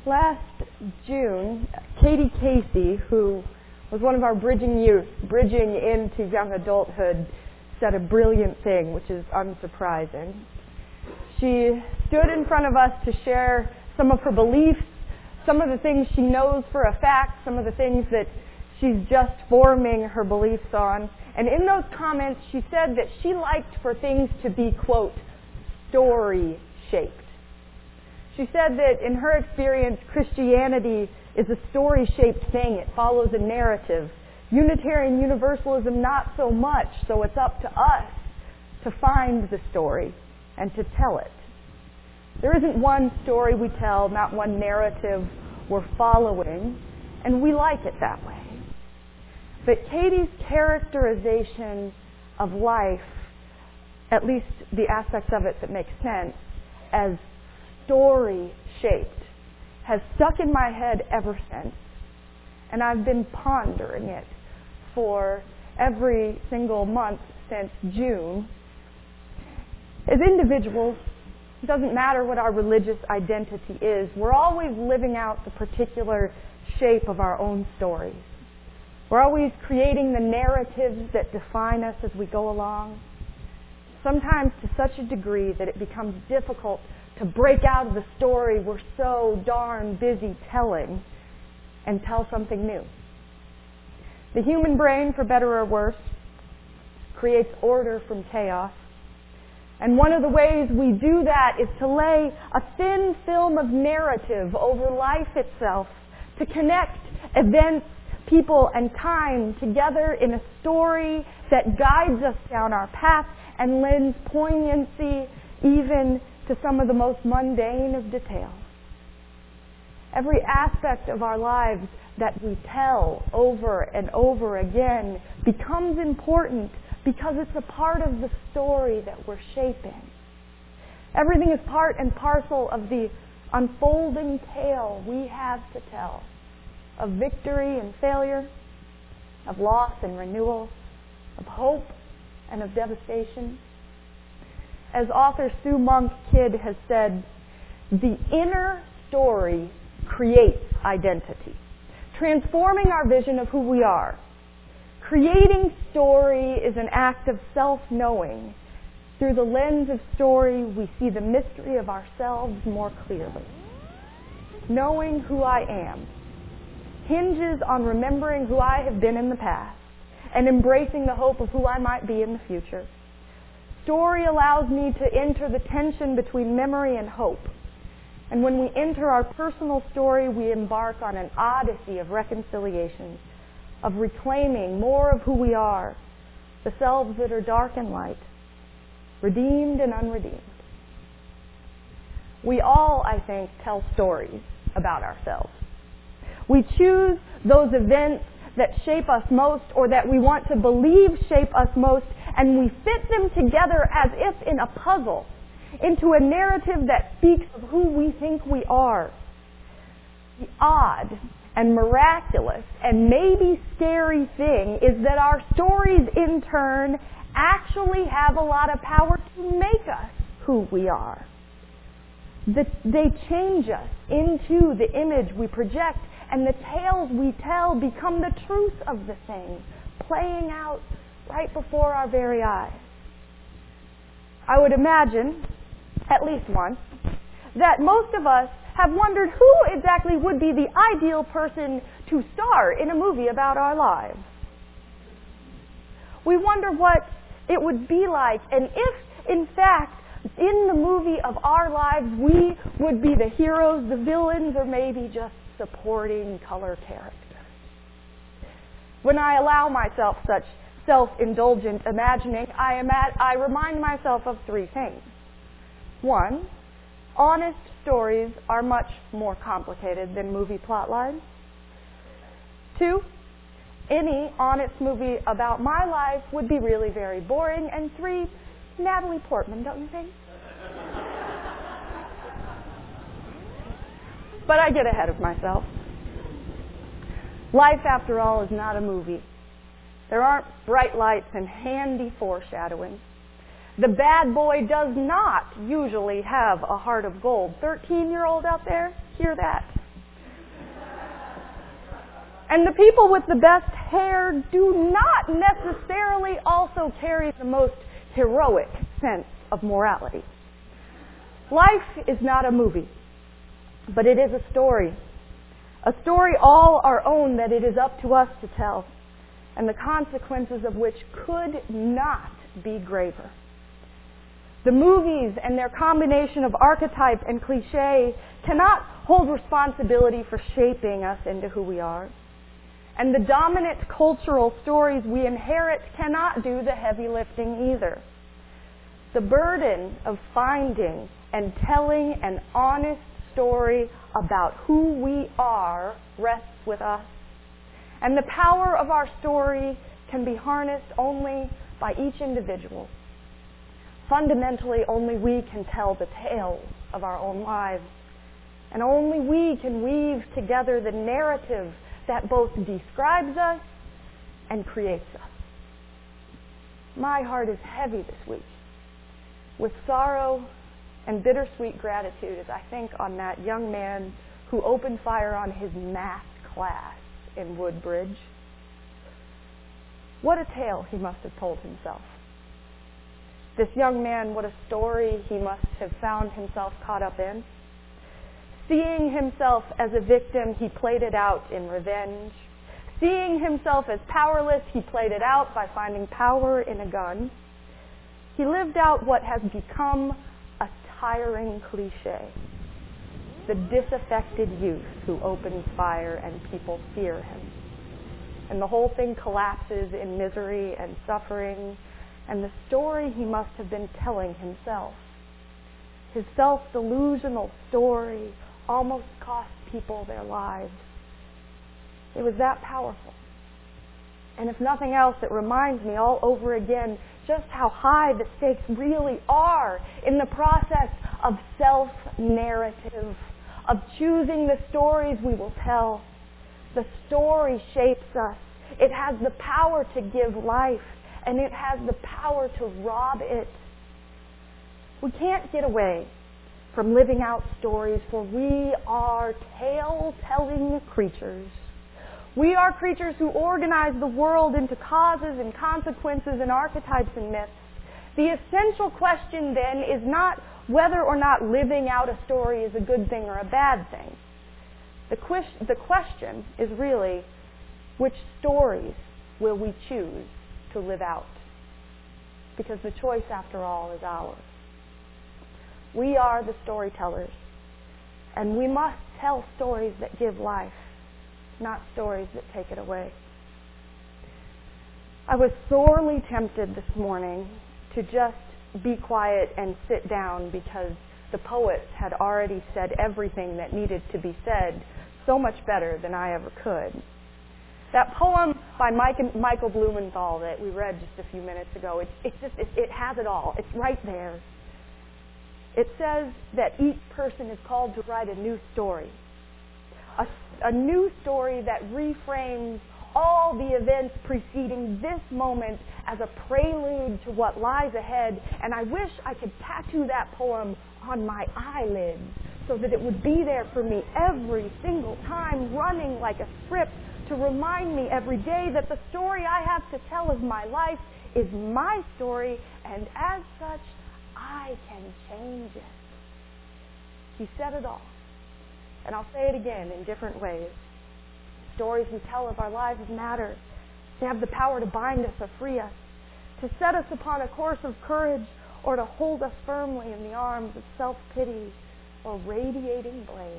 Last June, Katie Casey, who was one of our bridging youth, bridging into young adulthood, said a brilliant thing, which is unsurprising. She stood in front of us to share some of her beliefs, some of the things she knows for a fact, some of the things that she's just forming her beliefs on. And in those comments, she said that she liked for things to be, quote, story-shaped. She said that in her experience, Christianity is a story-shaped thing. It follows a narrative. Unitarian Universalism, not so much, so it's up to us to find the story and to tell it. There isn't one story we tell, not one narrative we're following, and we like it that way. But Katie's characterization of life, at least the aspects of it that make sense, as story-shaped, has stuck in my head ever since. And I've been pondering it for every single month since June. As individuals, it doesn't matter what our religious identity is, we're always living out the particular shape of our own stories. We're always creating the narratives that define us as we go along, sometimes to such a degree that it becomes difficult to break out of the story we're so darn busy telling and tell something new. The human brain, for better or worse, creates order from chaos. And one of the ways we do that is to lay a thin film of narrative over life itself, to connect events, people, and time together in a story that guides us down our path and lends poignancy even to some of the most mundane of details. Every aspect of our lives that we tell over and over again becomes important because it's a part of the story that we're shaping. Everything is part and parcel of the unfolding tale we have to tell, of victory and failure, of loss and renewal, of hope and of devastation. As author Sue Monk Kidd has said, the inner story creates identity, transforming our vision of who we are. Creating story is an act of self-knowing. Through the lens of story, we see the mystery of ourselves more clearly. Knowing who I am hinges on remembering who I have been in the past and embracing the hope of who I might be in the future. Story allows me to enter the tension between memory and hope. And when we enter our personal story, we embark on an odyssey of reconciliation, of reclaiming more of who we are, the selves that are dark and light, redeemed and unredeemed. We all, I think, tell stories about ourselves. We choose those events that shape us most or that we want to believe shape us most, and we fit them together as if in a puzzle into a narrative that speaks of who we think we are. The odd and miraculous and maybe scary thing is that our stories in turn actually have a lot of power to make us who we are. They change us into the image we project, and the tales we tell become the truth of the thing, playing out right before our very eyes. I would imagine, at least once, that most of us have wondered who exactly would be the ideal person to star in a movie about our lives. We wonder what it would be like, and if, in fact, in the movie of our lives, we would be the heroes, the villains, or maybe just supporting color characters. When I allow myself such self-indulgent imagining, I remind myself of three things. One, honest stories are much more complicated than movie plot lines. Two, any honest movie about my life would be really very boring. And three, Natalie Portman, don't you think? But I get ahead of myself. Life, after all, is not a movie. There aren't bright lights and handy foreshadowing. The bad boy does not usually have a heart of gold. 13-year-old out there, hear that? And the people with the best hair do not necessarily also carry the most heroic sense of morality. Life is not a movie, but it is a story all our own that it is up to us to tell, and the consequences of which could not be graver. The movies and their combination of archetype and cliche cannot hold responsibility for shaping us into who we are. And the dominant cultural stories we inherit cannot do the heavy lifting either. The burden of finding and telling an honest story about who we are rests with us. And the power of our story can be harnessed only by each individual. Fundamentally, only we can tell the tales of our own lives. And only we can weave together the narrative that both describes us and creates us. My heart is heavy this week with sorrow and bittersweet gratitude as I think on that young man who opened fire on his math class in Woodbridge. What a tale he must have told himself. This young man, what a story he must have found himself caught up in. Seeing himself as a victim, he played it out in revenge. Seeing himself as powerless, he played it out by finding power in a gun. He lived out what has become a tiring cliche. The disaffected youth who opens fire and people fear him. And the whole thing collapses in misery and suffering, and the story he must have been telling himself. His self-delusional story almost cost people their lives. It was that powerful. And if nothing else, it reminds me all over again just how high the stakes really are in the process of self-narrative, of choosing the stories we will tell. The story shapes us. It has the power to give life, and it has the power to rob it. We can't get away from living out stories, for we are tale-telling creatures. We are creatures who organize the world into causes and consequences and archetypes and myths. The essential question then is not whether or not living out a story is a good thing or a bad thing. The question is really, which stories will we choose to live out? Because the choice, after all, is ours. We are the storytellers, and we must tell stories that give life, not stories that take it away. I was sorely tempted this morning to just be quiet and sit down because the poets had already said everything that needed to be said so much better than I ever could. That poem by Michael Blumenthal that we read just a few minutes ago, it has it all. It's right there. It says that each person is called to write a new story. A new story that reframes all the events preceding this moment as a prelude to what lies ahead. And I wish I could tattoo that poem on my eyelids so that it would be there for me every single time, running like a script to remind me every day that the story I have to tell of my life is my story, and as such, I can change it. He said it all. And I'll say it again in different ways. Stories we tell of our lives matter. They have the power to bind us or free us, to set us upon a course of courage, or to hold us firmly in the arms of self-pity or radiating blame.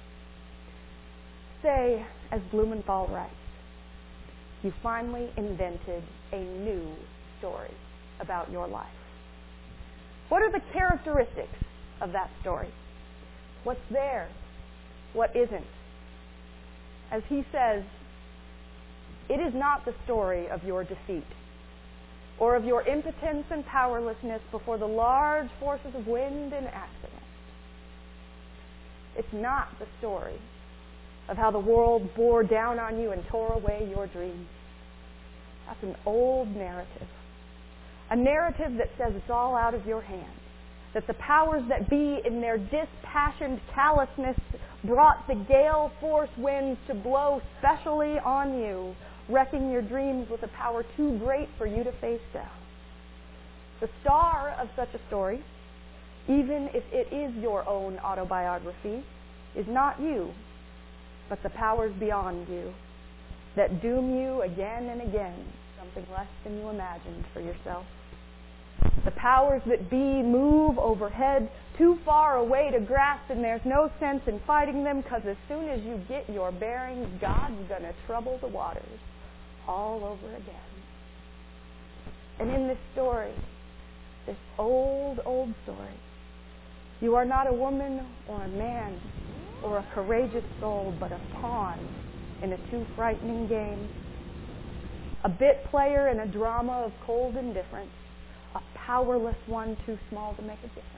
Say, as Blumenthal writes, you finally invented a new story about your life. What are the characteristics of that story? What's there? What isn't? As he says, it is not the story of your defeat or of your impotence and powerlessness before the large forces of wind and accident. It's not the story of how the world bore down on you and tore away your dreams. That's an old narrative. A narrative that says it's all out of your hands. That the powers that be in their dispassioned callousness brought the gale force winds to blow specially on you, wrecking your dreams with a power too great for you to face down. The star of such a story, even if it is your own autobiography, is not you, but the powers beyond you that doom you again and again, something less than you imagined for yourself. The powers that be move overhead too far away to grasp, and there's no sense in fighting them, because as soon as you get your bearings, God's going to trouble the waters all over again. And in this story, this old, old story, you are not a woman or a man or a courageous soul, but a pawn in a too frightening game. A bit player in a drama of cold indifference, a powerless one too small to make a difference.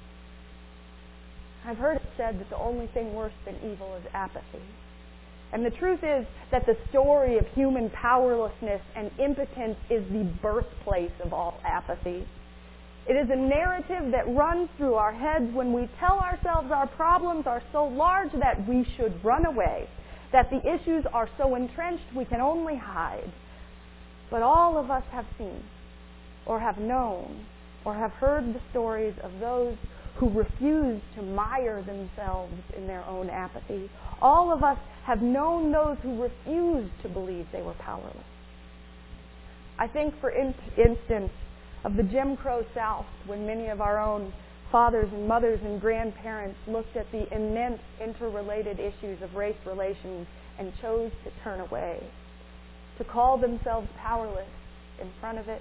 I've heard it said that the only thing worse than evil is apathy. And the truth is that the story of human powerlessness and impotence is the birthplace of all apathy. It is a narrative that runs through our heads when we tell ourselves our problems are so large that we should run away, that the issues are so entrenched we can only hide. But all of us have seen, or have known, or have heard the stories of those who refuse to mire themselves in their own apathy. All of us have known those who refused to believe they were powerless. I think, for instance, of the Jim Crow South, when many of our own fathers and mothers and grandparents looked at the immense interrelated issues of race relations and chose to turn away, to call themselves powerless in front of it,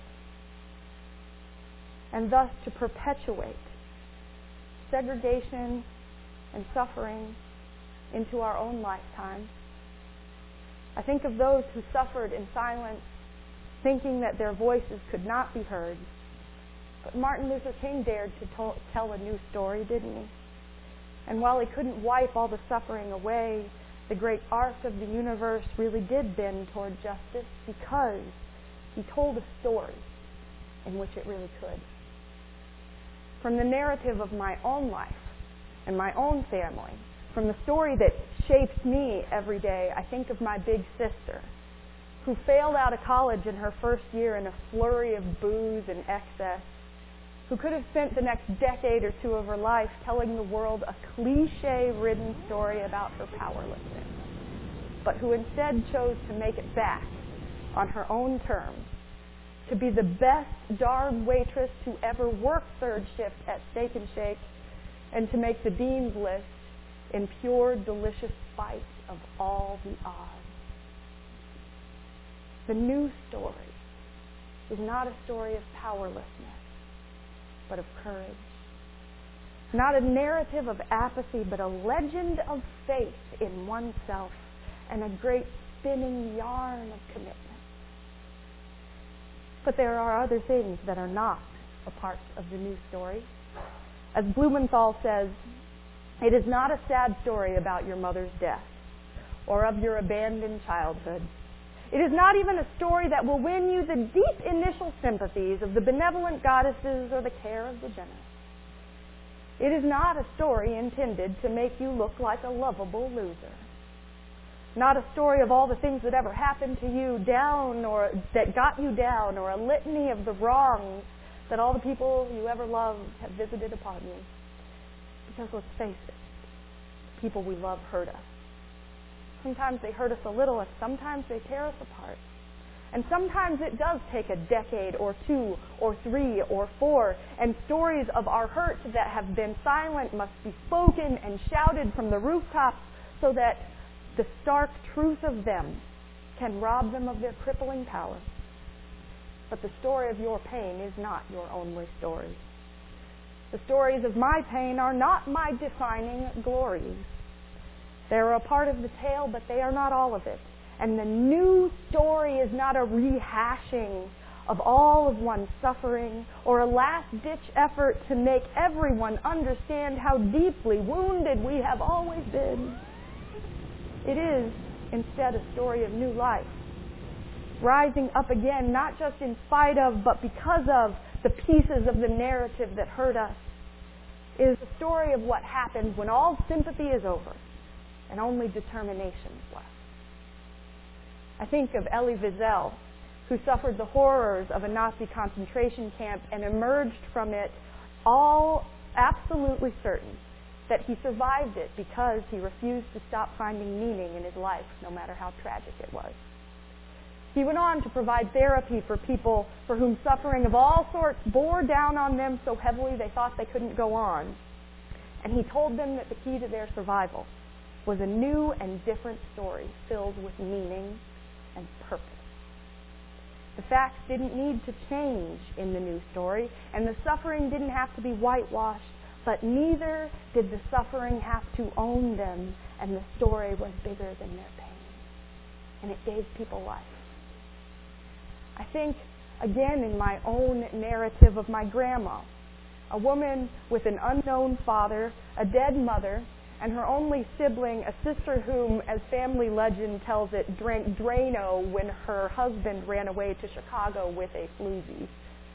and thus to perpetuate segregation and suffering into our own lifetime. I think of those who suffered in silence, thinking that their voices could not be heard. But Martin Luther King dared to tell a new story, didn't he? And while he couldn't wipe all the suffering away, the great arc of the universe really did bend toward justice because he told a story in which it really could. From the narrative of my own life and my own family, from the story that shapes me every day, I think of my big sister, who failed out of college in her first year in a flurry of booze and excess, who could have spent the next decade or two of her life telling the world a cliche-ridden story about her powerlessness, but who instead chose to make it back on her own terms, to be the best darn waitress to ever work third shift at Steak and Shake, and to make the dean's list in pure, delicious spite of all the odds. The new story is not a story of powerlessness, but of courage. Not a narrative of apathy, but a legend of faith in oneself and a great spinning yarn of commitment. But there are other things that are not a part of the new story. As Blumenthal says, it is not a sad story about your mother's death or of your abandoned childhood. It is not even a story that will win you the deep initial sympathies of the benevolent goddesses or the care of the generous. It is not a story intended to make you look like a lovable loser. Not a story of all the things that ever happened to you down or that got you down, or a litany of the wrongs that all the people you ever loved have visited upon you. Because let's face it, people we love hurt us. Sometimes they hurt us a little, and sometimes they tear us apart. And sometimes it does take a decade or two or three or four, and stories of our hurt that have been silent must be spoken and shouted from the rooftops so that the stark truth of them can rob them of their crippling power. But the story of your pain is not your only story. The stories of my pain are not my defining glories. They are a part of the tale, but they are not all of it. And the new story is not a rehashing of all of one's suffering or a last-ditch effort to make everyone understand how deeply wounded we have always been. It is, instead, a story of new life, rising up again, not just in spite of, but because of the pieces of the narrative that hurt us. It is a story of what happens when all sympathy is over, and only determination is left. I think of Elie Wiesel, who suffered the horrors of a Nazi concentration camp and emerged from it all absolutely certain that he survived it because he refused to stop finding meaning in his life, no matter how tragic it was. He went on to provide therapy for people for whom suffering of all sorts bore down on them so heavily they thought they couldn't go on. And he told them that the key to their survival was a new and different story filled with meaning and purpose. The facts didn't need to change in the new story, and the suffering didn't have to be whitewashed, but neither did the suffering have to own them, and the story was bigger than their pain. And it gave people life. I think, again, in my own narrative of my grandma, a woman with an unknown father, a dead mother, and her only sibling, a sister whom, as family legend tells it, drank Drano when her husband ran away to Chicago with a floozy.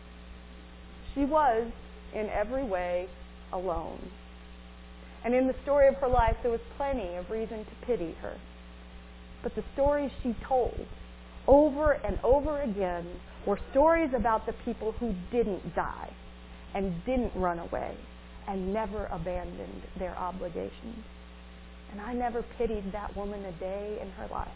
She was, in every way, alone. And in the story of her life, there was plenty of reason to pity her. But the stories she told, over and over again, were stories about the people who didn't die and didn't run away and never abandoned their obligations. And I never pitied that woman a day in her life.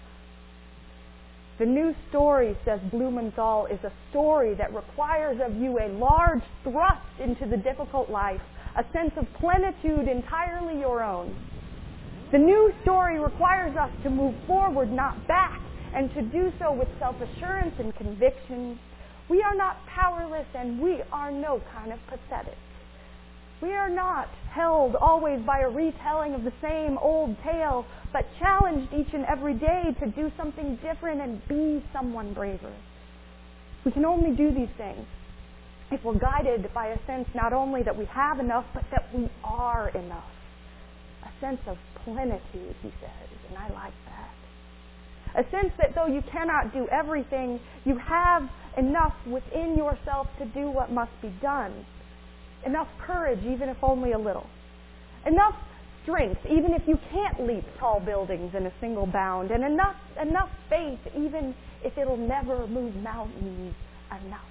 The new story, says Blumenthal, is a story that requires of you a large thrust into the difficult life, a sense of plenitude entirely your own. The new story requires us to move forward, not back, and to do so with self-assurance and conviction. We are not powerless, and we are no kind of pathetic. We are not held always by a retelling of the same old tale, but challenged each and every day to do something different and be someone braver. We can only do these things if we're guided by a sense not only that we have enough, but that we are enough. A sense of plenitude, he says, and I like that. A sense that though you cannot do everything, you have enough within yourself to do what must be done. Enough courage, even if only a little. Enough strength, even if you can't leap tall buildings in a single bound. And enough faith, even if it'll never move mountains enough.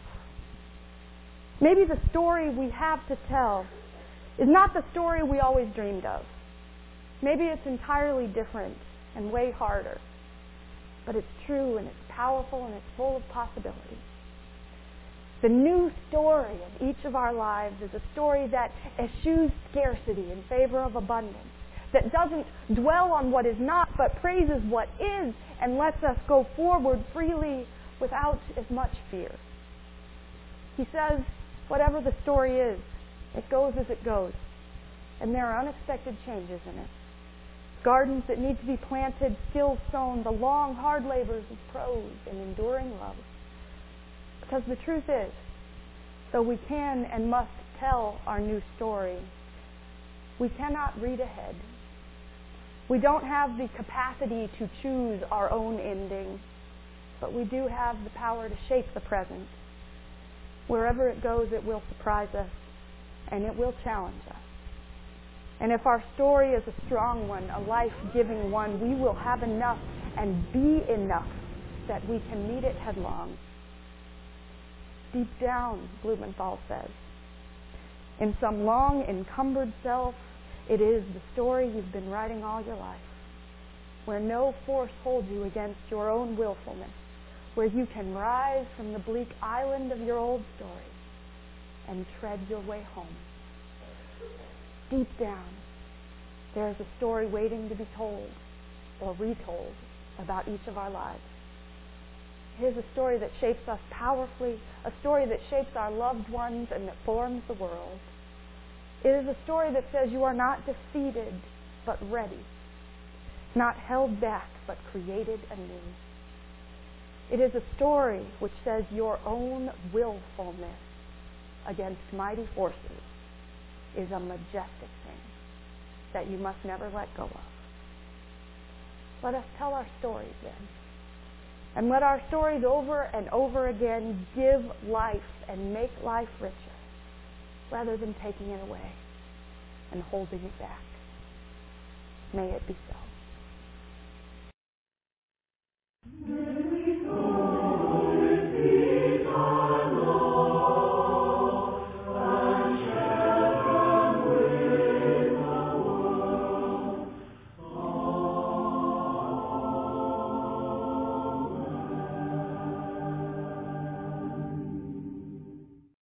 Maybe the story we have to tell is not the story we always dreamed of. Maybe it's entirely different and way harder. But it's true and it's powerful and it's full of possibility. The new story of each of our lives is a story that eschews scarcity in favor of abundance, that doesn't dwell on what is not, but praises what is and lets us go forward freely without as much fear. He says, whatever the story is, it goes as it goes, and there are unexpected changes in it. Gardens that need to be planted, skills sown, the long, hard labors of prose and enduring love. Because the truth is, though we can and must tell our new story, we cannot read ahead. We don't have the capacity to choose our own ending, but we do have the power to shape the present. Wherever it goes, it will surprise us, and it will challenge us. And if our story is a strong one, a life-giving one, we will have enough and be enough that we can meet it headlong. Deep down, Blumenthal says, in some long, encumbered self, it is the story you've been writing all your life, where no force holds you against your own willfulness, where you can rise from the bleak island of your old story and tread your way home. Deep down, there is a story waiting to be told or retold about each of our lives. Here's a story that shapes us powerfully, a story that shapes our loved ones and that forms the world. It is a story that says you are not defeated, but ready, not held back, but created anew. It is a story which says your own willfulness against mighty forces is a majestic thing that you must never let go of. Let us tell our stories then. And let our stories over and over again give life and make life richer, rather than taking it away and holding it back. May it be so.